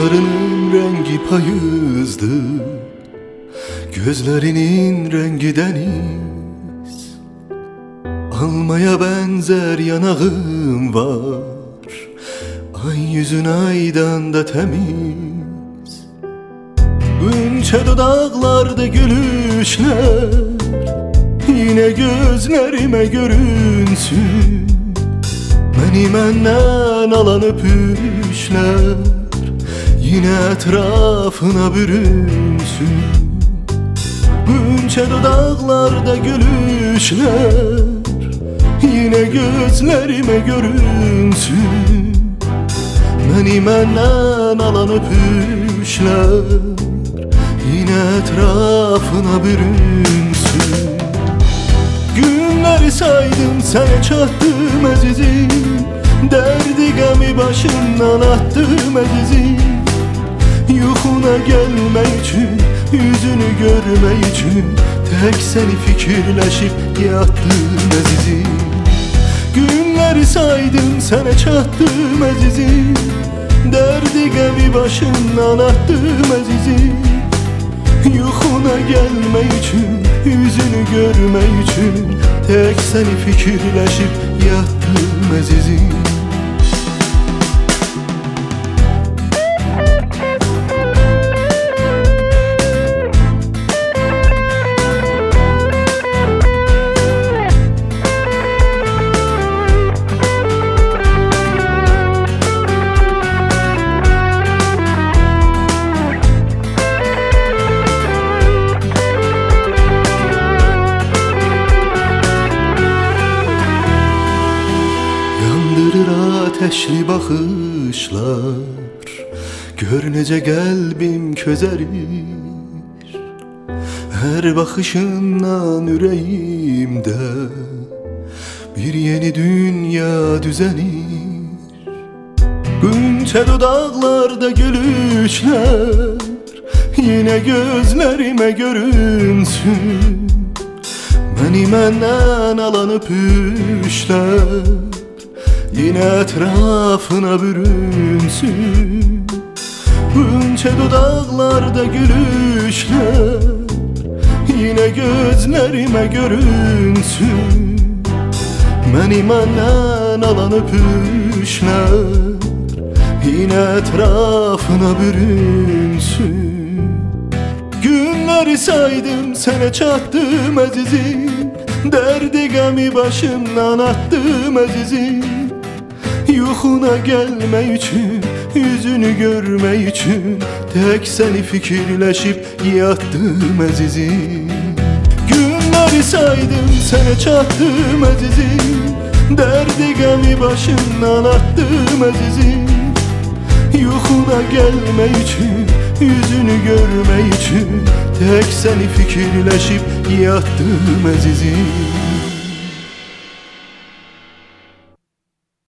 Saçlarının rengi payızdı, gözlerinin rengi deniz. Almaya benzer yanağım var, ay yüzün aydan da temiz. Günçe dudaklarda gülüşler, yine gözlerime görünsün. Beni menden alan öpüşler, yine etrafına bürünsün. Günçe dudaklarda gülüşler, yine gözlerime görünsün. Beni menden alan öpüşler, yine etrafına bürünsün. Günleri saydım, sana çattım azizim. Derdi gami başımdan attım azizim. Yuhuna gelme için, yüzünü görme için, tek seni fikirleşip yattım azizim. Günleri saydım, sana çattım azizim. Derdi gami başımdan attım azizim. Yuhuna gelme için, yüzünü görme için, tek seni fikirleşip yattım azizim. Ateşli bakışlar, gör necə qəlbim közərir. Hər baxışından ürəyimdə bir yeni dünya düzənir. Günçə dudaqlarda gülüşlər, yine gözlerime görünsün. Beni məndən alan öpüşlər, yine etrafına bürünsün. Günçe dudaklarda gülüşler, yine gözlerime görünsün. Beni menden alan öpüşler, yine etrafına bürünsün. Günleri saydım, sana çattım azizim. Derdi gami başımdan attım azizim. Yuhuna gelme için, yüzünü görme için, tek seni fikirleşip yattım azizim. Günleri saydım, sana çattım azizim. Derdi gami başımdan attım azizim. Yuhuna gelme için, yüzünü görme için, tek seni fikirleşip yattım azizim.